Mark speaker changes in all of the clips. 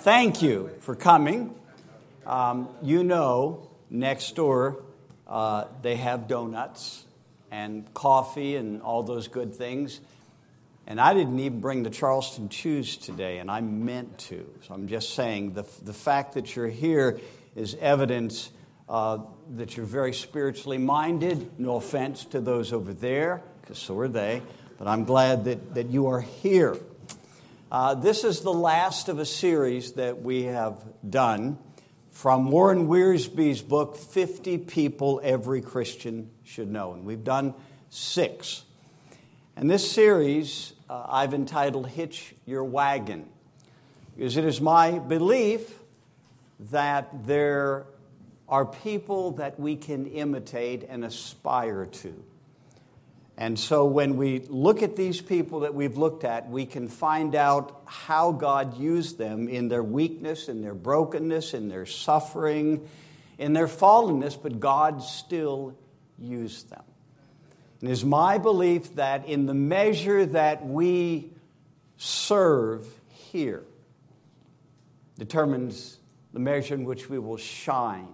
Speaker 1: Thank you for coming. Next door, they have donuts and coffee and all those good things. And I didn't even bring the Charleston Chews today, and I meant to. So I'm just saying the fact that you're here is evidence that you're very spiritually minded. No offense to those over there, because so are they. But I'm glad that you are here. This is the last of a series that we have done from Warren Wiersbe's book, 50 People Every Christian Should Know. And we've done 6. And this series I've entitled Hitch Your Wagon, because it is my belief that there are people that we can imitate and aspire to. And so when we look at these people that we've looked at, we can find out how God used them in their weakness, in their brokenness, in their suffering, in their fallenness, but God still used them. And it is my belief that in the measure that we serve here determines the measure in which we will shine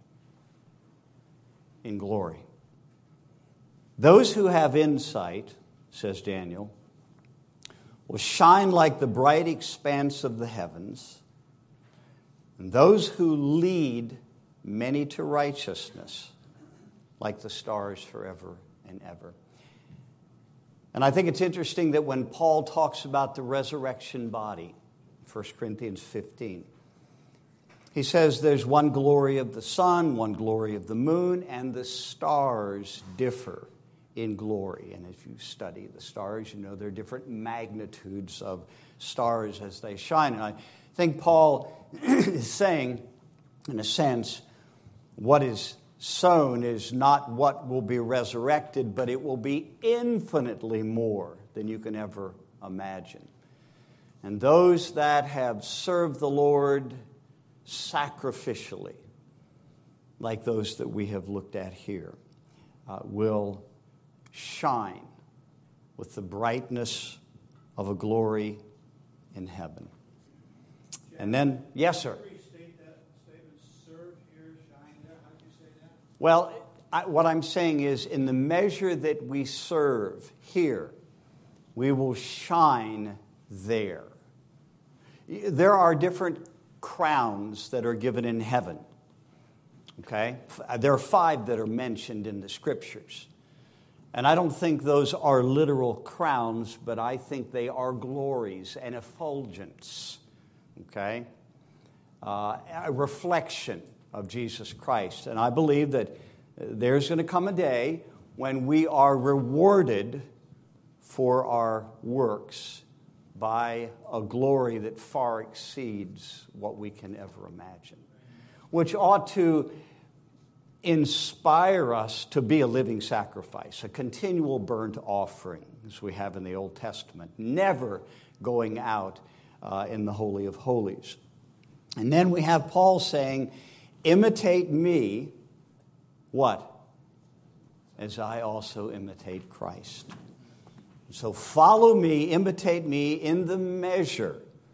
Speaker 1: in glory. Those who have insight, says Daniel, will shine like the bright expanse of the heavens, and those who lead many to righteousness like the stars forever and ever. And I think it's interesting that when Paul talks about the resurrection body, 1 Corinthians 15, he says there's one glory of the sun, one glory of the moon, and the stars differ in glory. And if you study the stars, you know there are different magnitudes of stars as they shine. And I think Paul is saying, in a sense, what is sown is not what will be resurrected, but it will be infinitely more than you can ever imagine. And those that have served the Lord sacrificially, like those that we have looked at here, will shine with the brightness of a glory in heaven. And then, yes, sir. Well, what I'm saying is, in the measure that we serve here, we will shine there. There are different crowns that are given in heaven. Okay? There are 5 that are mentioned in the Scriptures. And I don't think those are literal crowns, but I think they are glories and effulgence. Okay? A reflection of Jesus Christ. And I believe that there's going to come a day when we are rewarded for our works by a glory that far exceeds what we can ever imagine, which ought to inspire us to be a living sacrifice, a continual burnt offering, as we have in the Old Testament, never going out in the Holy of Holies. And then we have Paul saying, imitate me, what? As I also imitate Christ. So follow me, imitate me in the measure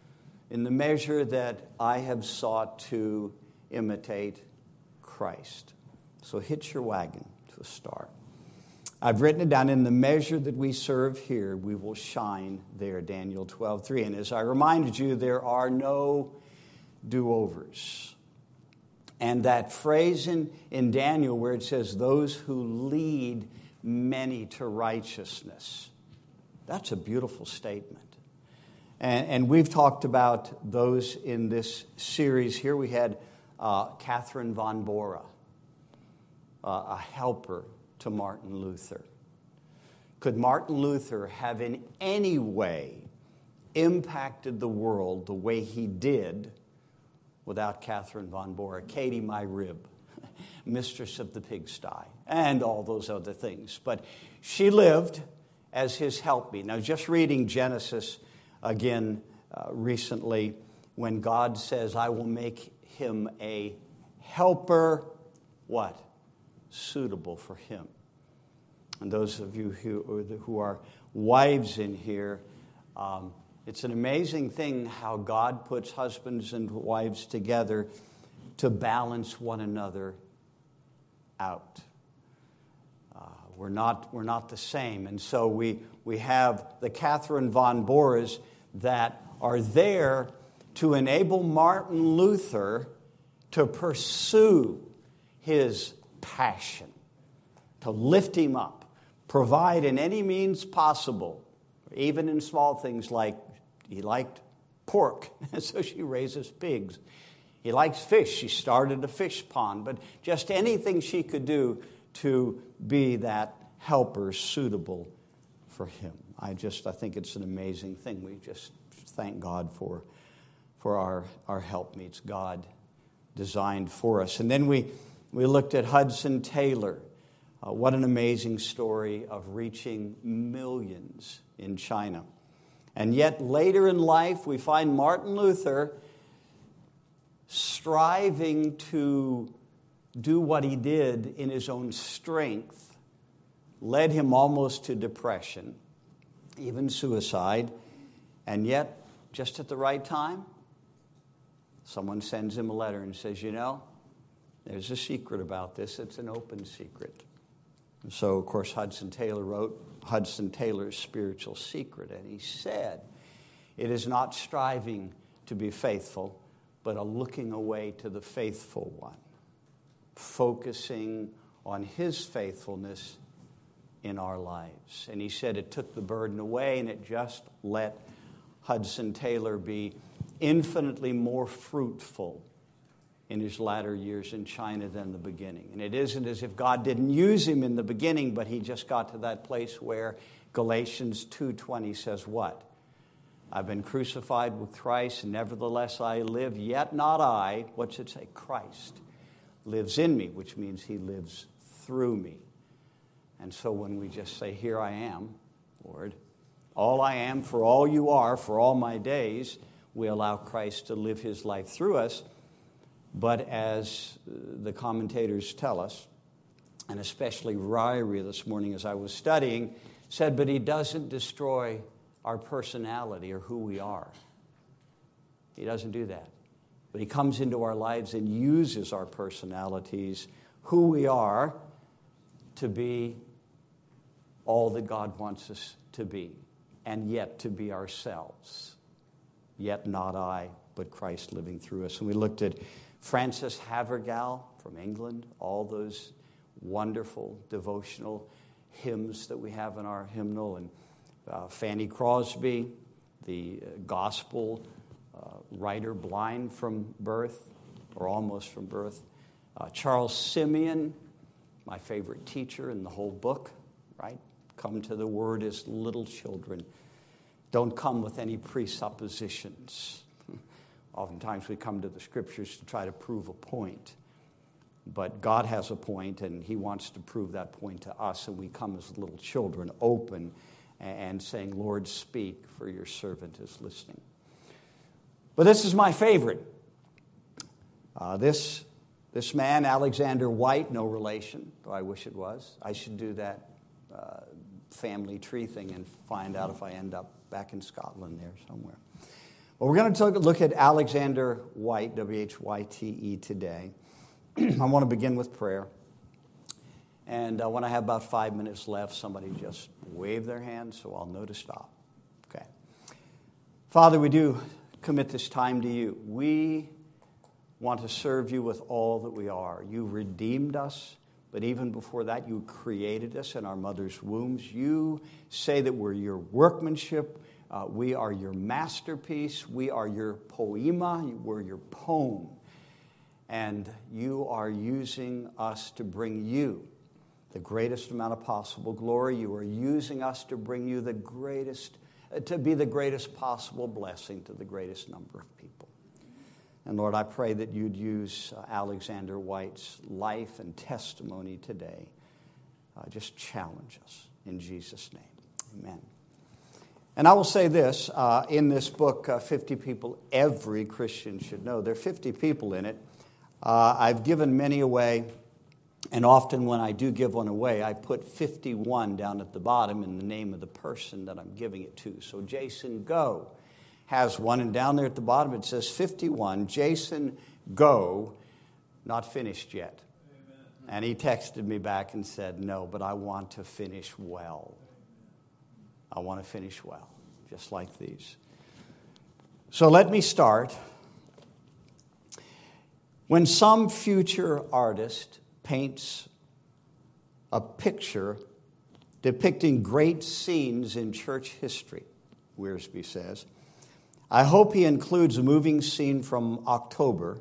Speaker 1: that I have sought to imitate Christ. So hitch your wagon to a star. I've written it down, in the measure that we serve here, we will shine there, Daniel 12:3. And as I reminded you, there are no do-overs. And that phrase in Daniel where it says, those who lead many to righteousness, that's a beautiful statement. And we've talked about those in this series here. We had Catherine von Bora, a helper to Martin Luther. Could Martin Luther have in any way impacted the world the way he did without Catherine von Bora? Katie, my rib, mistress of the pigsty, and all those other things. But she lived as his helpmeet. Now, just reading Genesis again recently, when God says, I will make him a helper, what? Suitable for him. And those of you who are wives in here, It's an amazing thing how God puts husbands and wives together to balance one another out. We're not the same. And so we have the Catherine von Bores that are there to enable Martin Luther to pursue his passion, to lift him up, provide in any means possible, even in small things like he liked pork, so she raises pigs. He likes fish. She started a fish pond. But just anything she could do to be that helper suitable for him. I think it's an amazing thing. We just thank God for our helpmeets God designed for us. And then we looked at Hudson Taylor. What an amazing story of reaching millions in China. And yet later in life, we find Martin Luther striving to do what he did in his own strength, led him almost to depression, even suicide. And yet, just at the right time, someone sends him a letter and says, there's a secret about this. It's an open secret. And so, of course, Hudson Taylor wrote Hudson Taylor's Spiritual Secret. And he said, it is not striving to be faithful, but a looking away to the faithful one, focusing on his faithfulness in our lives. And he said it took the burden away, and it just let Hudson Taylor be infinitely more fruitful in his latter years in China than the beginning. And it isn't as if God didn't use him in the beginning, but he just got to that place where Galatians 2:20 says what? I've been crucified with Christ, and nevertheless I live, yet not I. What's it say? Christ lives in me, which means he lives through me. And so when we just say, here I am, Lord, all I am, for all you are, for all my days, we allow Christ to live his life through us. But as the commentators tell us, and especially Ryrie this morning as I was studying, said, but he doesn't destroy our personality or who we are. He doesn't do that. But he comes into our lives and uses our personalities, who we are, to be all that God wants us to be, and yet to be ourselves. Yet not I, but Christ living through us. And we looked at Frances Havergal from England, all those wonderful devotional hymns that we have in our hymnal, and Fanny Crosby, the gospel writer, blind from birth, or almost from birth. Charles Simeon, my favorite teacher in the whole book, right? Come to the word as little children. Don't come with any presuppositions. Oftentimes we come to the scriptures to try to prove a point. But God has a point, and he wants to prove that point to us, and we come as little children, open and saying, Lord, speak, for your servant is listening. But this is my favorite. This man, Alexander White, no relation, though I wish it was. I should do that family tree thing and find out if I end up back in Scotland there somewhere. Well, we're going to look at Alexander White, W-H-Y-T-E, today. I want to begin with prayer. And when I have about 5 minutes left, somebody just wave their hand so I'll know to stop. Okay. Father, we do commit this time to you. We want to serve you with all that we are. You redeemed us, but even before that, you created us in our mother's wombs. You say that we're your workmanship. We are your masterpiece. We are your poema. We're your poem. And you are using us to bring you the greatest amount of possible glory. You are using us to bring you the greatest, to be the greatest possible blessing to the greatest number of people. And Lord, I pray that you'd use Alexander White's life and testimony today. Just challenge us in Jesus' name. Amen. And I will say this, in this book, 50 People Every Christian Should Know. There are 50 people in it. I've given many away, and often when I do give one away, I put 51 down at the bottom in the name of the person that I'm giving it to. So Jason, go has one, and down there at the bottom it says 51, Jason, go, not finished yet. Amen. And he texted me back and said, no, but I want to finish well. I want to finish well, just like these. So let me start. When some future artist paints a picture depicting great scenes in church history, Wiersbe says, I hope he includes a moving scene from October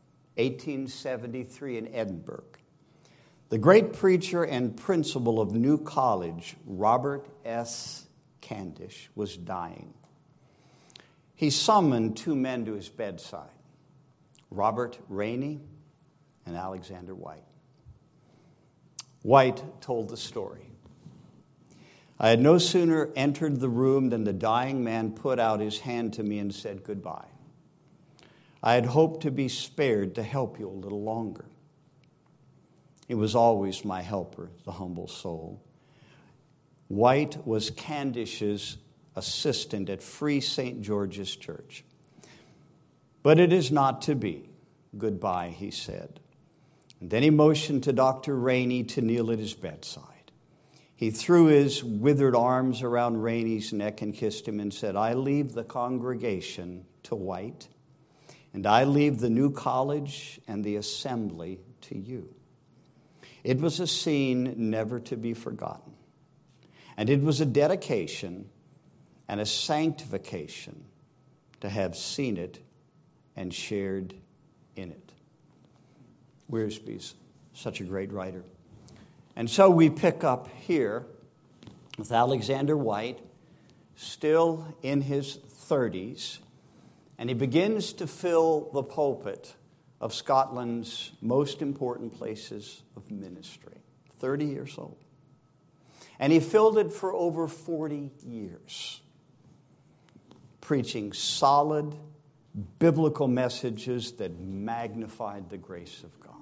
Speaker 1: 1873 in Edinburgh. The great preacher and principal of New College, Robert S. Candish, was dying. He summoned two men to his bedside, Robert Rainey and Alexander White. White told the story. I had no sooner entered the room than the dying man put out his hand to me and said goodbye. I had hoped to be spared to help you a little longer. He was always my helper, the humble soul. White was Candish's assistant at Free St. George's Church. But it is not to be. Goodbye, he said. And then he motioned to Dr. Rainey to kneel at his bedside. He threw his withered arms around Rainey's neck and kissed him and said, I leave the congregation to White, and I leave the new college and the assembly to you. It was a scene never to be forgotten. And it was a dedication and a sanctification to have seen it and shared in it. Wiersbe's such a great writer. And so we pick up here with Alexander White, still in his 30s, and he begins to fill the pulpit of Scotland's most important places of ministry. 30 years old. And he filled it for over 40 years, preaching solid biblical messages that magnified the grace of God.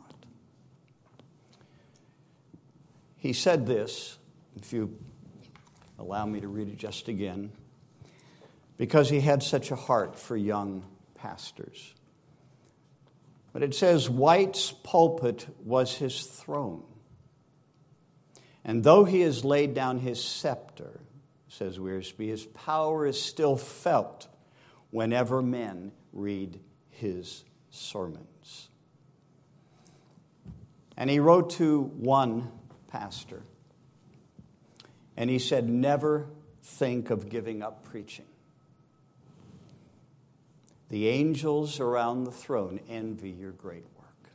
Speaker 1: He said this, if you allow me to read it just again, because he had such a heart for young pastors. But it says, White's pulpit was his throne. And though he has laid down his scepter, says Wiersbe, his power is still felt whenever men read his sermons. And he wrote to one pastor, and he said, never think of giving up preaching. The angels around the throne envy your great work.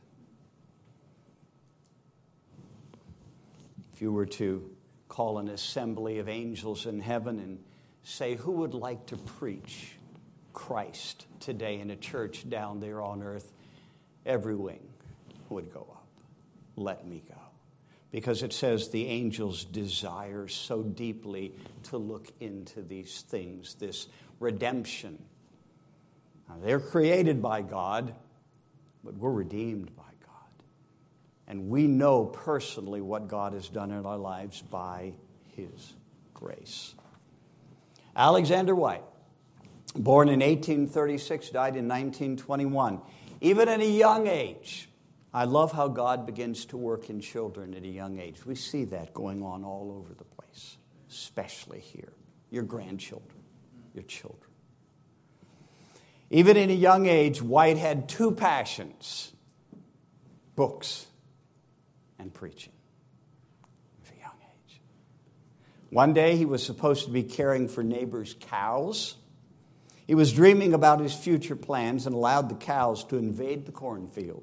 Speaker 1: If you were to call an assembly of angels in heaven and say, who would like to preach Christ today in a church down there on earth, every wing would go up. Let me go. Because it says the angels desire so deeply to look into these things, this redemption. Now, they're created by God, but we're redeemed by God. And we know personally what God has done in our lives by his grace. Alexander White, born in 1836, died in 1921. Even at a young age, I love how God begins to work in children at a young age. We see that going on all over the place, especially here. Your grandchildren, your children. Even in a young age, White had two passions, books and preaching. At a young age. One day he was supposed to be caring for neighbors' cows. He was dreaming about his future plans and allowed the cows to invade a cornfield.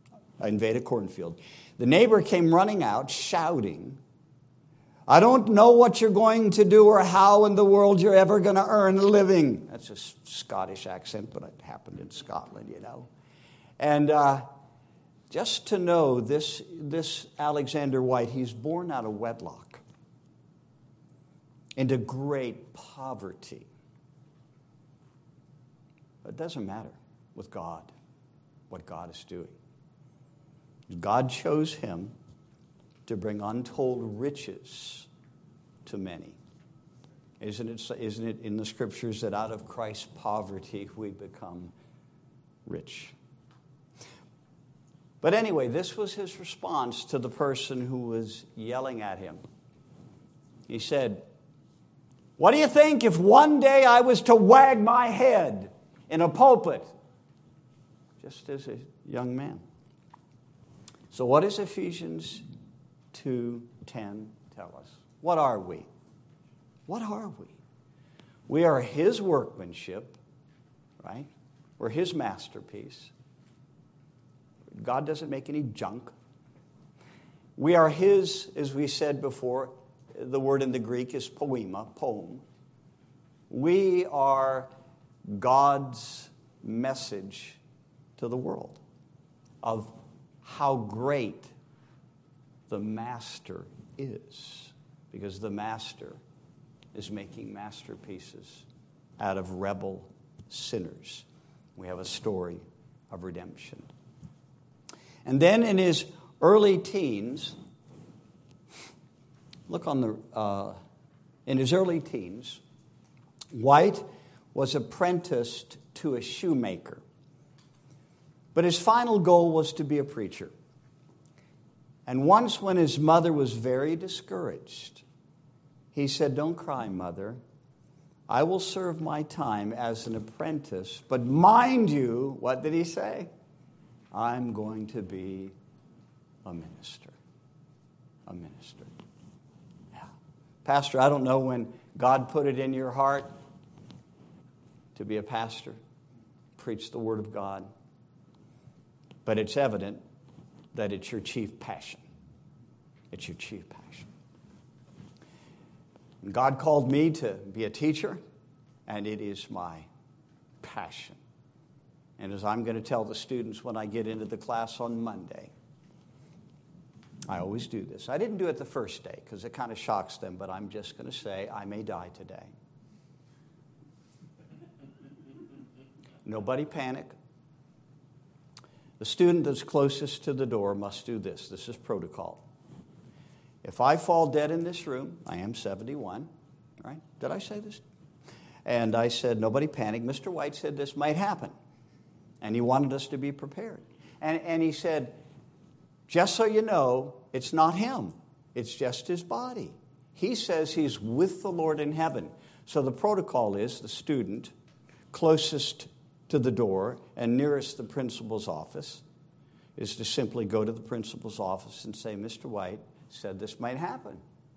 Speaker 1: The neighbor came running out, shouting, I don't know what you're going to do or how in the world you're ever going to earn a living. That's a Scottish accent, but it happened in Scotland, you know. And just to know this Alexander White, he's born out of wedlock into great poverty. But it doesn't matter with God, what God is doing. God chose him to bring untold riches to many Isn't it in the scriptures that out of Christ's poverty we become rich? But anyway, this was his response to the person who was yelling at him. He said, "What do you think if one day I was to wag my head in a pulpit?" Just as a young man. So what does Ephesians 2:10 tell us? What are we? What are we? We are his workmanship, right? We're his masterpiece. God doesn't make any junk. We are his, as we said before, the word in the Greek is poema, poem. We are God's message to the world of how great the master is, because the master is making masterpieces out of rebel sinners. We have a story of redemption. And then in his early teens, in his early teens, White was apprenticed to a shoemaker. But his final goal was to be a preacher. And once when his mother was very discouraged, he said, "Don't cry, Mother. I will serve my time as an apprentice. But mind you," what did he say? "I'm going to be a minister." A minister. Yeah. Pastor, I don't know when God put it in your heart to be a pastor, preach the Word of God. But it's evident that it's your chief passion. It's your chief passion. And God called me to be a teacher, and it is my passion. And as I'm going to tell the students when I get into the class on Monday, I always do this. I didn't do it the first day because it kind of shocks them, but I'm just going to say, I may die today. Nobody panic. The student that's closest to the door must do this. This is protocol. If I fall dead in this room, I am 71, right? Did I say this? And I said, nobody panic. Mr. White said this might happen. And he wanted us to be prepared. And he said, just so you know, it's not him. It's just his body. He says he's with the Lord in heaven. So the protocol is the student closest to the door and nearest the principal's office is to simply go to the principal's office and say, Mr. White said this might happen.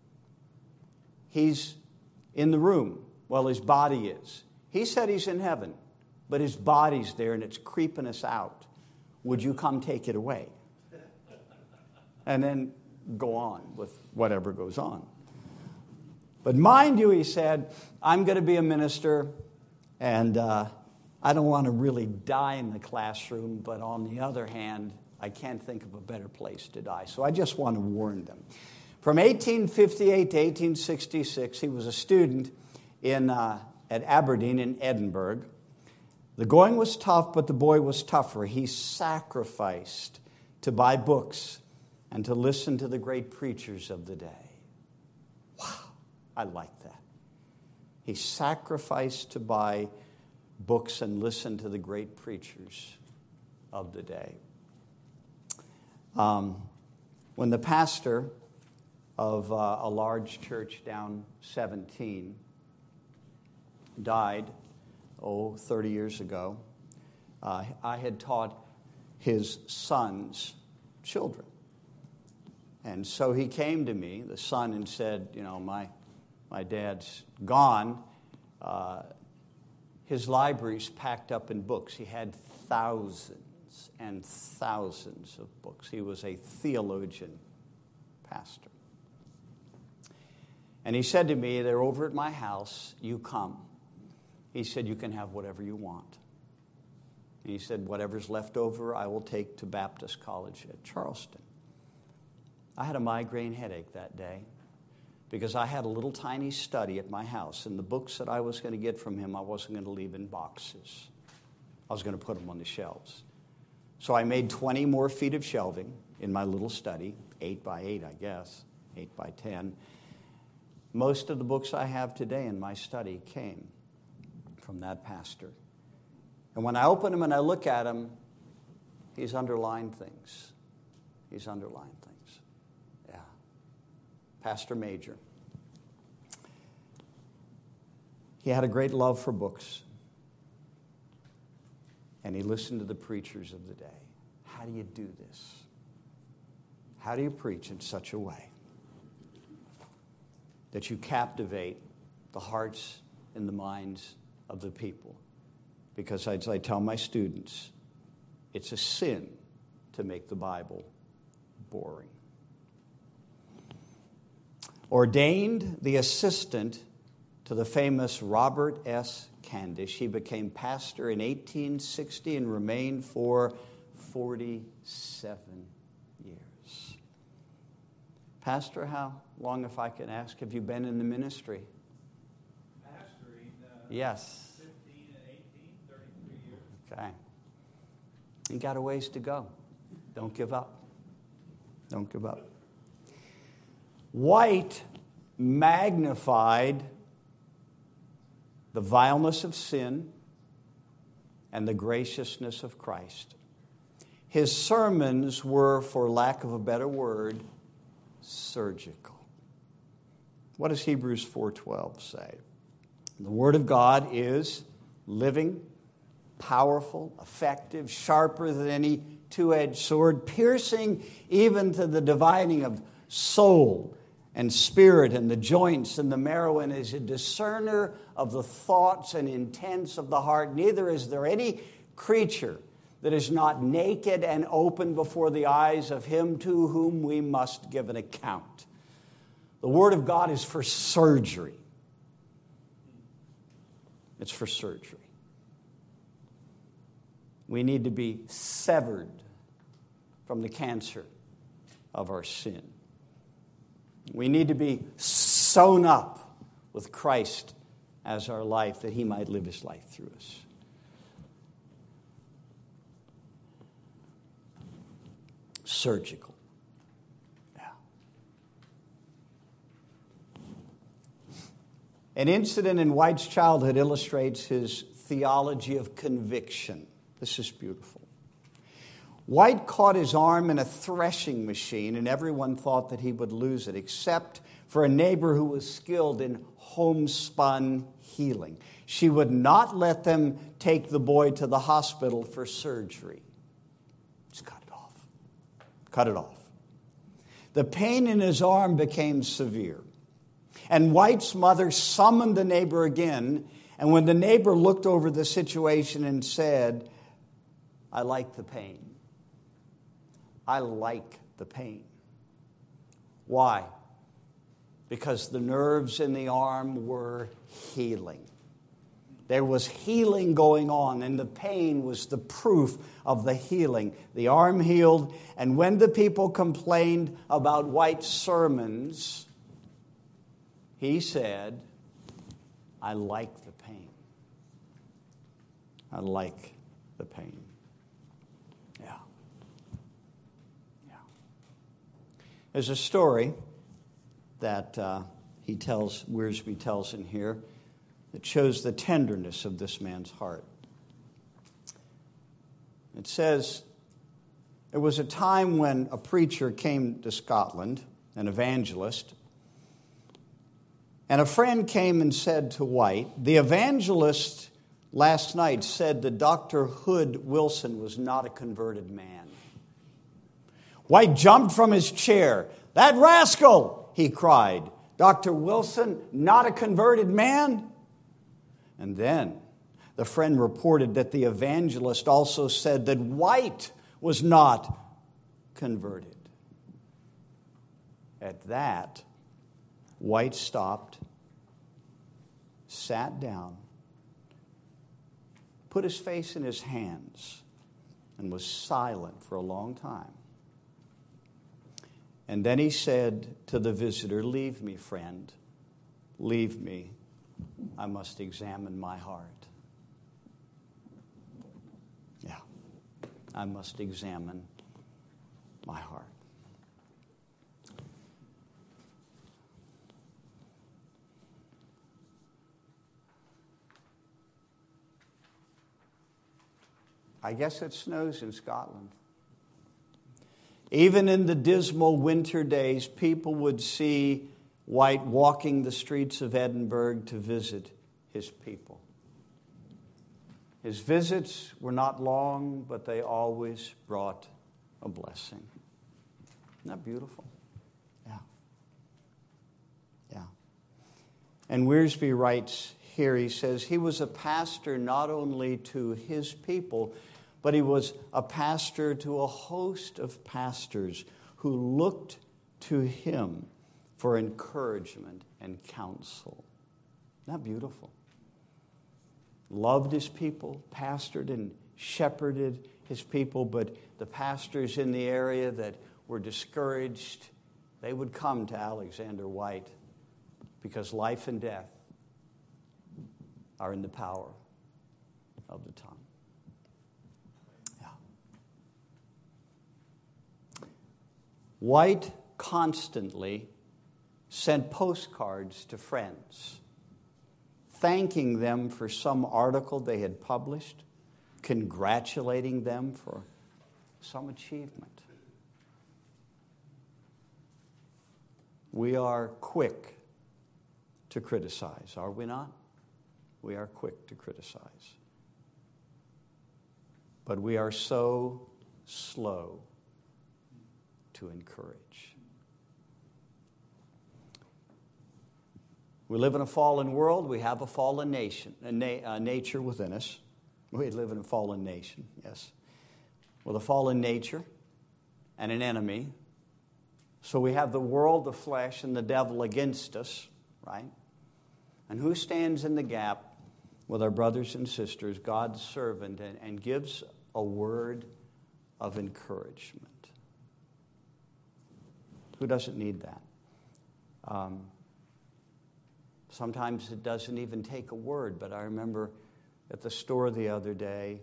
Speaker 1: He's in the room. Well, his body is. He said he's in heaven, but his body's there and it's creeping us out. Would you come take it away? And then go on with whatever goes on. But mind you, he said, I'm going to be a minister, and I don't want to really die in the classroom, but on the other hand, I can't think of a better place to die. So I just want to warn them. From 1858 to 1866, he was a student at Aberdeen in Edinburgh. The going was tough, but the boy was tougher. He sacrificed to buy books and to listen to the great preachers of the day. Wow, I like that. He sacrificed to buy books and listen to the great preachers of the day. When the pastor of a large church down 17 died, 30 years ago, I had taught his son's children. And so he came to me, the son, and said, my dad's gone. His library's packed up in books. He had thousands and thousands of books. He was a theologian pastor. And he said to me, they're over at my house, you come. He said, you can have whatever you want. And he said, whatever's left over, I will take to Baptist College at Charleston. I had a migraine headache that day because I had a little tiny study at my house, and the books that I was going to get from him, I wasn't going to leave in boxes. I was going to put them on the shelves. So I made 20 more feet of shelving in my little study, 8 by 8, I guess, 8 by 10. Most of the books I have today in my study came from that pastor. And when I open them and I look at them, he's underlined things. He's underlined things. Yeah. Pastor Major. He had a great love for books. And he listened to the preachers of the day. How do you do this? How do you preach in such a way that you captivate the hearts and the minds of the people? Because as I tell my students, it's a sin to make the Bible boring. Ordained the assistant to the famous Robert S. Candish, he became pastor in 1860 and remained for 47 years. Pastor, how long, if I can ask, have you been in the ministry?
Speaker 2: Pastoring?
Speaker 1: Yes.
Speaker 2: 15 and 18, 33 years.
Speaker 1: Okay. You got a ways to go. Don't give up. Don't give up. White magnified the vileness of sin and the graciousness of Christ. His sermons were, for lack of a better word, surgical. What does Hebrews 4:12 say? The Word of God is living, powerful, effective, sharper than any two-edged sword, piercing even to the dividing of soul and spirit and the joints and the marrow, and is a discerner of the thoughts and intents of the heart. Neither is there any creature that is not naked and open before the eyes of him to whom we must give an account. The Word of God is for surgery. It's for surgery. We need to be severed from the cancer of our sin. We need to be sewn up with Christ as our life, that he might live his life through us. Surgical. Yeah. An incident in White's childhood illustrates his theology of conviction. This is beautiful. White caught his arm in a threshing machine, and everyone thought that he would lose it, except for a neighbor who was skilled in homespun healing. She would not let them take the boy to the hospital for surgery. Just cut it off. Cut it off. The pain in his arm became severe. And White's mother summoned the neighbor again, and when the neighbor looked over the situation and said, "I like the pain. I like the pain." Why? Because the nerves in the arm were healing. There was healing going on, and the pain was the proof of the healing. The arm healed, and when the people complained about White's sermons, he said, "I like the pain. I like the pain." Yeah. Yeah. There's a story that Wiersbe tells in here, that shows the tenderness of this man's heart. It says, there was a time when a preacher came to Scotland, an evangelist, and a friend came and said to White, "The evangelist last night said that Dr. Hood Wilson was not a converted man." White jumped from his chair. "That rascal!" he cried. "Dr. Wilson, not a converted man?" And then the friend reported that the evangelist also said that White was not converted. At that, White stopped, sat down, put his face in his hands, and was silent for a long time. And then he said to the visitor, "Leave me, friend. Leave me. I must examine my heart." Yeah, I must examine my heart. I guess it snows in Scotland. Even in the dismal winter days, people would see White walking the streets of Edinburgh to visit his people. His visits were not long, but they always brought a blessing. Isn't that beautiful? Yeah. Yeah. And Wiersbe writes here, he says, he was a pastor not only to his people, but he was a pastor to a host of pastors who looked to him for encouragement and counsel. Isn't that beautiful? Loved his people, pastored and shepherded his people, but the pastors in the area that were discouraged, they would come to Alexander White because life and death are in the power of the tongue. Yeah. White constantly sent postcards to friends, thanking them for some article they had published, congratulating them for some achievement. We are quick to criticize, are we not? We are quick to criticize. But we are so slow to encourage. We live in a fallen world. We have a fallen nation, nature within us. We live in a fallen nation, yes, with a fallen nature and an enemy. So we have the world, the flesh, and the devil against us, right? And who stands in the gap with our brothers and sisters, God's servant, and gives a word of encouragement? Who doesn't need that? Sometimes it doesn't even take a word, but I remember at the store the other day,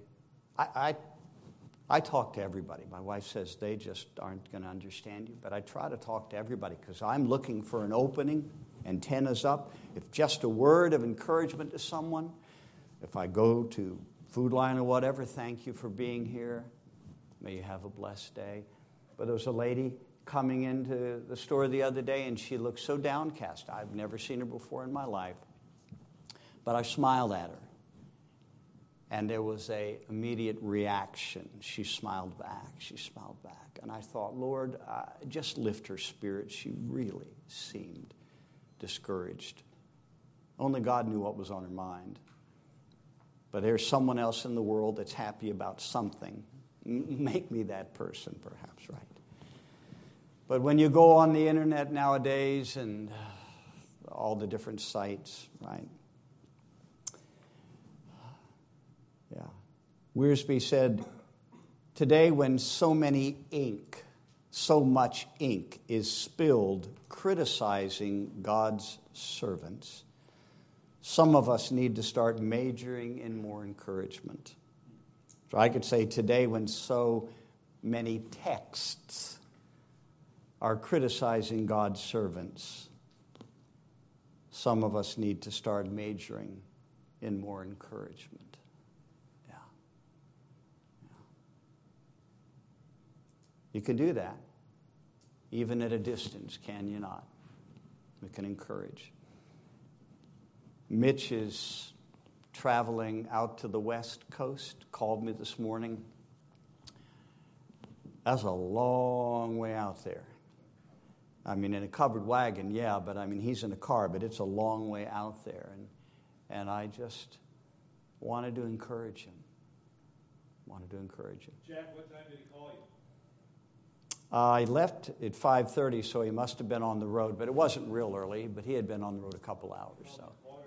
Speaker 1: I talk to everybody. My wife says they just aren't going to understand you, but I try to talk to everybody because I'm looking for an opening, antennas up. If just a word of encouragement to someone, if I go to Food Line or whatever, thank you for being here. May you have a blessed day. But there was a lady coming into the store the other day, and she looked so downcast. I've never seen her before in my life. But I smiled at her. And there was an immediate reaction. She smiled back. She smiled back. And I thought, Lord, just lift her spirit. She really seemed discouraged. Only God knew what was on her mind. But there's someone else in the world that's happy about something. Make me that person, perhaps, right? But when you go on the internet nowadays and all the different sites, right? Yeah. Wiersbe said, today when so much ink is spilled criticizing God's servants, some of us need to start majoring in more encouragement. So I could say today when so many texts are criticizing God's servants, some of us need to start majoring in more encouragement. Yeah. You can do that, even at a distance, can you not? We can encourage. Mitch is traveling out to the West Coast, called me this morning. That's a long way out there. I mean, in a covered wagon, yeah, but I mean, he's in a car, but it's a long way out there. And I just wanted to encourage him.
Speaker 2: Jack, what time did he call you?
Speaker 1: He left at 5:30, so he must have been on the road, but it wasn't real early, but he had been on the road a couple hours. So.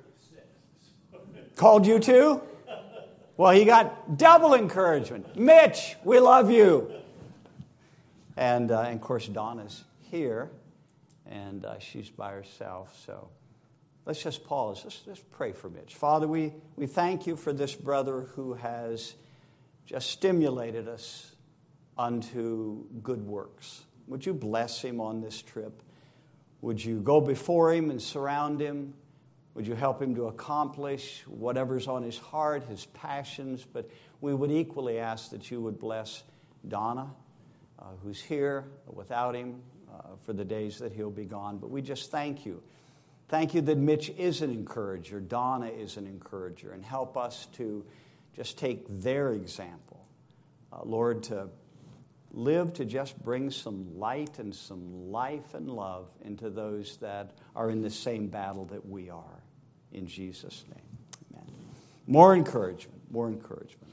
Speaker 1: Called you too? Well, he got double encouragement. Mitch, we love you. And of course, Donna's here, and she's by herself. So let's just pause. Let's pray for Mitch. Father, we thank you for this brother who has just stimulated us unto good works. Would you bless him on this trip? Would you go before him and surround him Would you help him to accomplish whatever's on his heart, his passions? But we would equally ask that you would bless Donna, who's here without him for the days that he'll be gone. But we just thank you. Thank you that Mitch is an encourager, Donna is an encourager, and help us to just take their example. Lord, to live to just bring some light and some life and love into those that are in the same battle that we are. In Jesus' name, amen. More encouragement, more encouragement.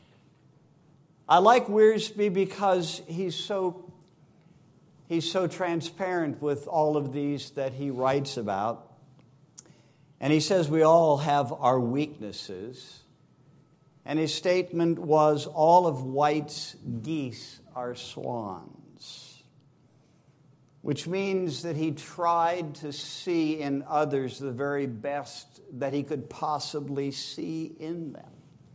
Speaker 1: I like Wiersbe because he's so transparent with all of these that he writes about. And he says we all have our weaknesses. And his statement was, all of White's geese are swans. Which means that he tried to see in others the very best that he could possibly see in them.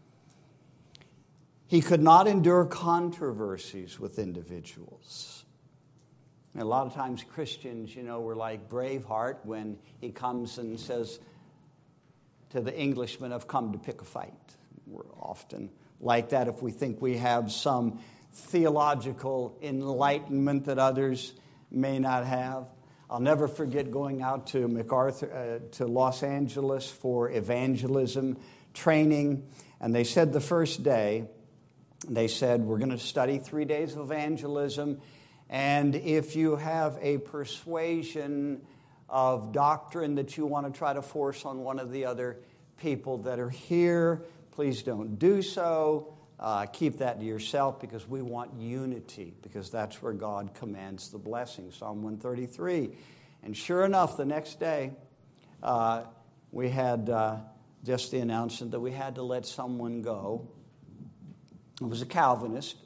Speaker 1: He could not endure controversies with individuals. And a lot of times Christians, we're like Braveheart when he comes and says to the Englishman, I've come to pick a fight. We're often like that if we think we have some theological enlightenment that others may not have. I'll never forget going out to to Los Angeles for evangelism training. And they said the first day, they said, we're going to study 3 days of evangelism. And if you have a persuasion of doctrine that you want to try to force on one of the other people that are here, please don't do so. Keep that to yourself because we want unity, because that's where God commands the blessing. Psalm 133. And sure enough, the next day, we had just the announcement that we had to let someone go. It was a Calvinist.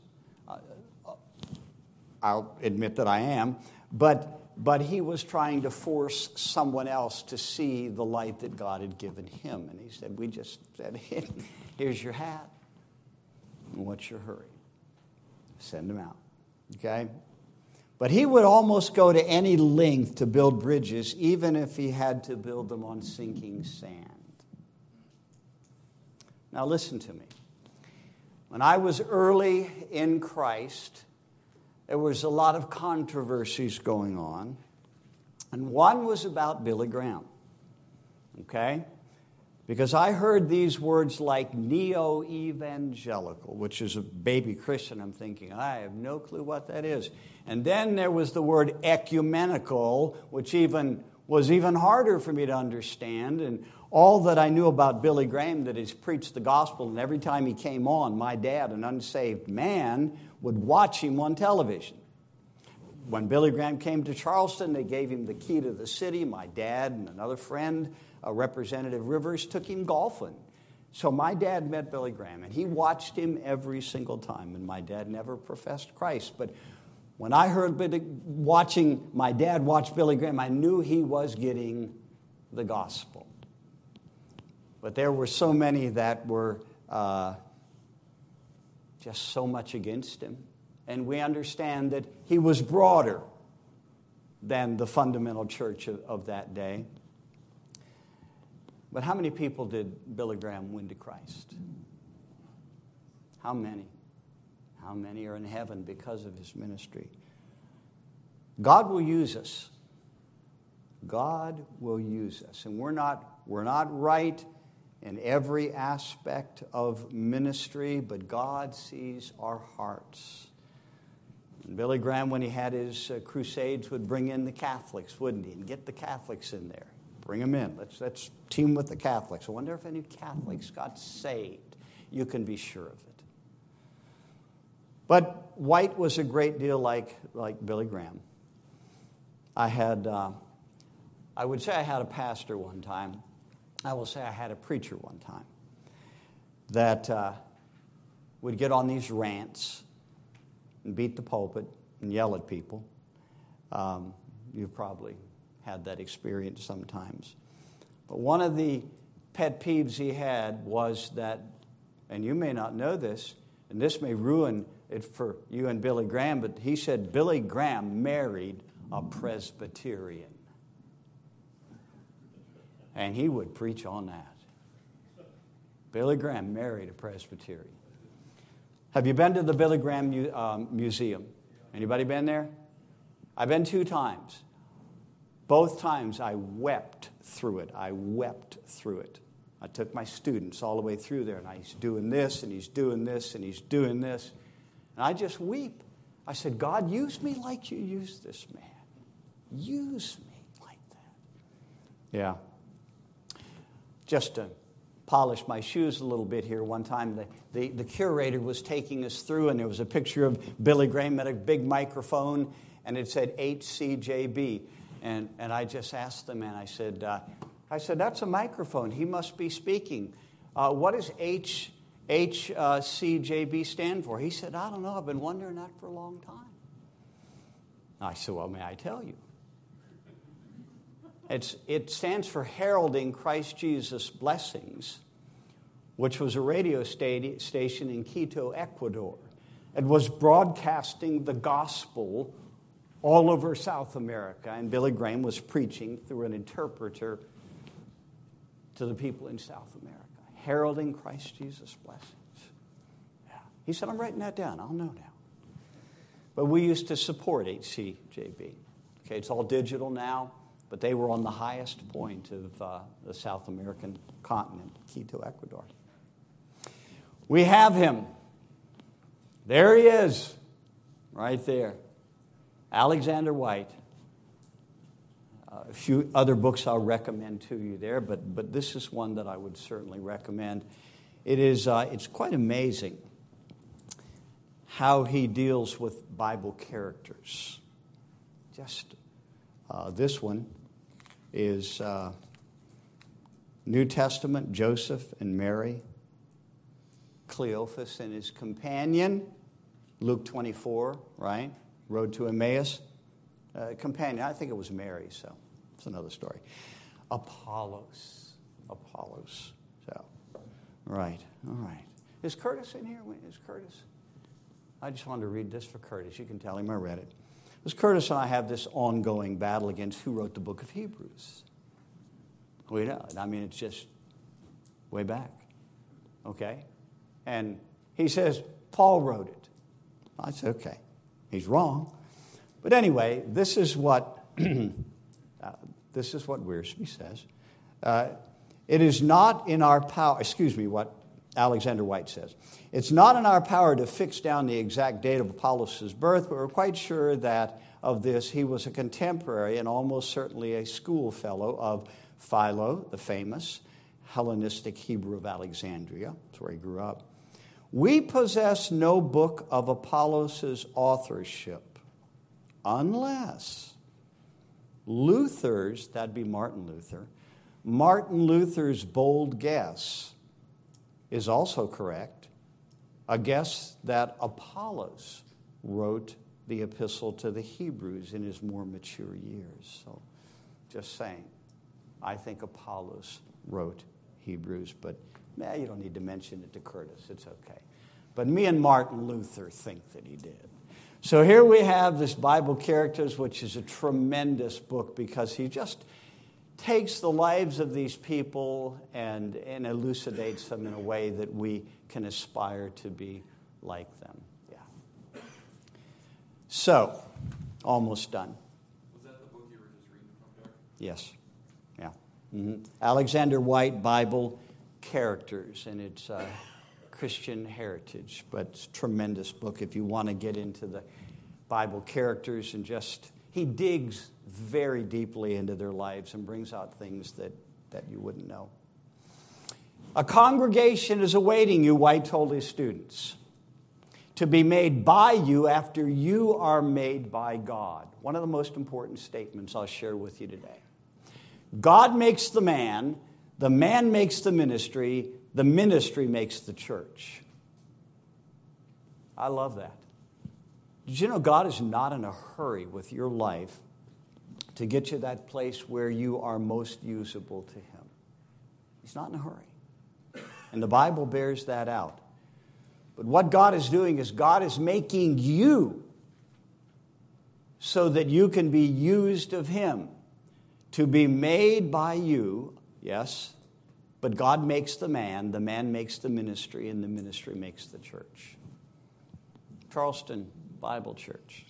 Speaker 1: I'll admit that I am. But he was trying to force someone else to see the light that God had given him. And he said, we just said, here's your hat. What's your hurry? Send him out. Okay? But he would almost go to any length to build bridges, even if he had to build them on sinking sand. Now listen to me. When I was early in Christ, there was a lot of controversies going on. And one was about Billy Graham. Okay? Because I heard these words like neo-evangelical, which is a baby Christian. I'm thinking, I have no clue what that is. And then there was the word ecumenical, which was even harder for me to understand. And all that I knew about Billy Graham, that he's preached the gospel, and every time he came on, my dad, an unsaved man, would watch him on television. When Billy Graham came to Charleston, they gave him the key to the city. My dad and another friend, Representative Rivers, took him golfing. So my dad met Billy Graham, and he watched him every single time. And my dad never professed Christ. But when I heard watching my dad watch Billy Graham, I knew he was getting the gospel. But there were so many that were just so much against him. And we understand that he was broader than the fundamental church of that day. But how many people did Billy Graham win to Christ? How many? How many are in heaven because of his ministry? God will use us. God will use us. And we're not right in every aspect of ministry, but God sees our hearts. And Billy Graham, when he had his crusades, would bring in the Catholics, wouldn't he? And get the Catholics in there. Bring them in. Let's team with the Catholics. I wonder if any Catholics got saved. You can be sure of it. But White was a great deal like Billy Graham. I would say I had a pastor one time. I will say I had a preacher one time that would get on these rants and beat the pulpit and yell at people. You've probably had that experience sometimes. But one of the pet peeves he had was that, and you may not know this, and this may ruin it for you and Billy Graham, but he said Billy Graham married a Presbyterian. And he would preach on that. Billy Graham married a Presbyterian. Have you been to the Billy Graham Museum? Anybody been there? I've been 2 times. Both times I wept through it. I took my students all the way through there, and he's doing this, and he's doing this, and he's doing this. And I just weep. I said, God, use me like you used this man. Use me like that. Yeah. Just to polish my shoes a little bit here, one time the curator was taking us through, and there was a picture of Billy Graham at a big microphone, and it said HCJB. And I just asked the man, I said, that's a microphone. He must be speaking. What does HCJB stand for? He said, I don't know. I've been wondering that for a long time. I said, well, may I tell you? It stands for Heralding Christ Jesus' Blessings, which was a radio station in Quito, Ecuador. It was broadcasting the gospel all over South America, and Billy Graham was preaching through an interpreter to the people in South America, heralding Christ Jesus' blessings. Yeah. He said, I'm writing that down. I'll know now. But we used to support HCJB. Okay, it's all digital now, but they were on the highest point of the South American continent, Quito, Ecuador. We have him. There he is, right there. Alexander White. A few other books I'll recommend to you there, but this is one that I would certainly recommend. It's quite amazing how he deals with Bible characters. Just this one is New Testament, Joseph and Mary, Cleophas and his companion, Luke 24, right? Road to Emmaus. Companion, I think it was Mary, so it's another story. Apollos. So, right, all right. Is Curtis in here? Is Curtis? I just wanted to read this for Curtis. You can tell him I read it. Because Curtis and I have this ongoing battle against who wrote the book of Hebrews. We know. I mean, it's just way back. Okay? And he says, Paul wrote it. I said, okay. He's wrong. But anyway, this is what Wiersbe says. It is not in our power, what Alexander White says. It's not in our power to fix down the exact date of Apollos' birth, but we're quite sure that of this he was a contemporary and almost certainly a schoolfellow of Philo, the famous Hellenistic Hebrew of Alexandria. That's where he grew up. We possess no book of Apollos' authorship unless Luther's, that'd be Martin Luther's bold guess is also correct, a guess that Apollos wrote the epistle to the Hebrews in his more mature years. So just saying, I think Apollos wrote Hebrews, but you don't need to mention it to Curtis. It's okay. But me and Martin Luther think that he did. So here we have this Bible Characters, which is a tremendous book because he just takes the lives of these people and elucidates them in a way that we can aspire to be like them. Yeah. So, almost done.
Speaker 3: Was that the book you were just reading from, Jack?
Speaker 1: Yes. Yeah. Mm-hmm. Alexander White, Bible Characters, and it's Christian heritage, but it's a tremendous book if you want to get into the Bible characters and he digs very deeply into their lives and brings out things that you wouldn't know. A congregation is awaiting you, White told his students, to be made by you after you are made by God. One of the most important statements I'll share with you today. God makes the man makes the ministry makes the church. I love that. Did you know God is not in a hurry with your life to get you that place where you are most usable to Him? He's not in a hurry. And the Bible bears that out. But what God is doing is God is making you so that you can be used of Him, to be made by you yes. But God makes the man makes the ministry, and the ministry makes the church. Charleston Bible Church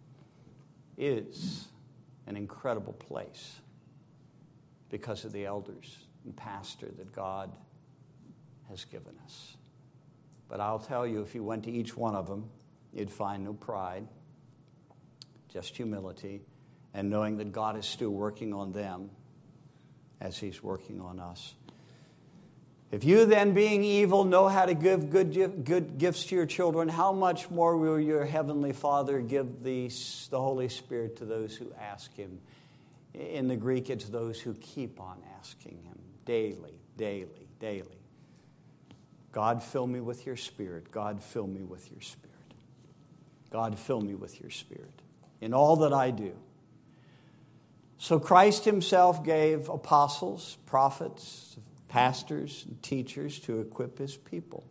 Speaker 1: is an incredible place because of the elders and pastor that God has given us. But I'll tell you, if you went to each one of them, you'd find no pride, just humility, and knowing that God is still working on them as He's working on us. If you then, being evil, know how to give good gifts to your children, how much more will your heavenly Father give the Holy Spirit to those who ask Him? In the Greek, it's those who keep on asking Him daily, daily, daily. God, fill me with your Spirit. God, fill me with your Spirit. God, fill me with your Spirit in all that I do. So Christ Himself gave apostles, prophets, pastors, and teachers to equip His people.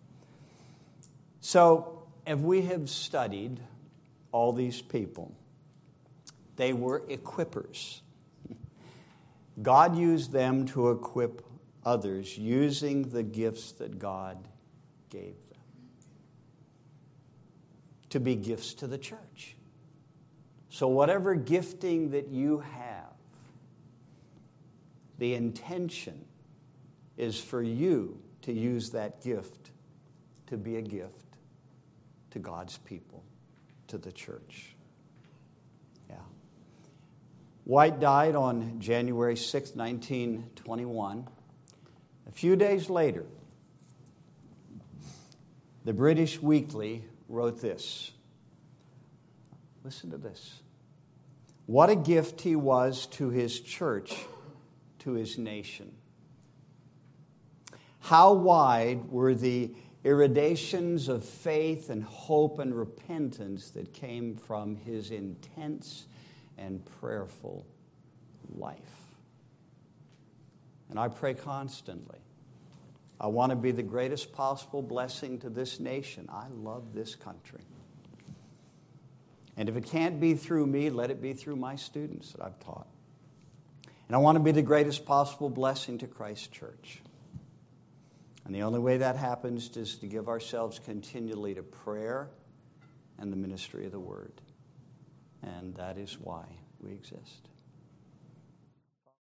Speaker 1: So, if we have studied all these people, they were equippers. God used them to equip others using the gifts that God gave them to be gifts to the church. So whatever gifting that you have, the intention is for you to use that gift to be a gift to God's people, to the church. Yeah. White died on January 6, 1921. A few days later, the British Weekly wrote this. Listen to this. What a gift he was to his church, to his nation. How wide were the irradiations of faith and hope and repentance that came from his intense and prayerful life. And I pray constantly. I want to be the greatest possible blessing to this nation. I love this country. And if it can't be through me, let it be through my students that I've taught. And I want to be the greatest possible blessing to Christ Church. And the only way that happens is to give ourselves continually to prayer and the ministry of the Word. And that is why we exist.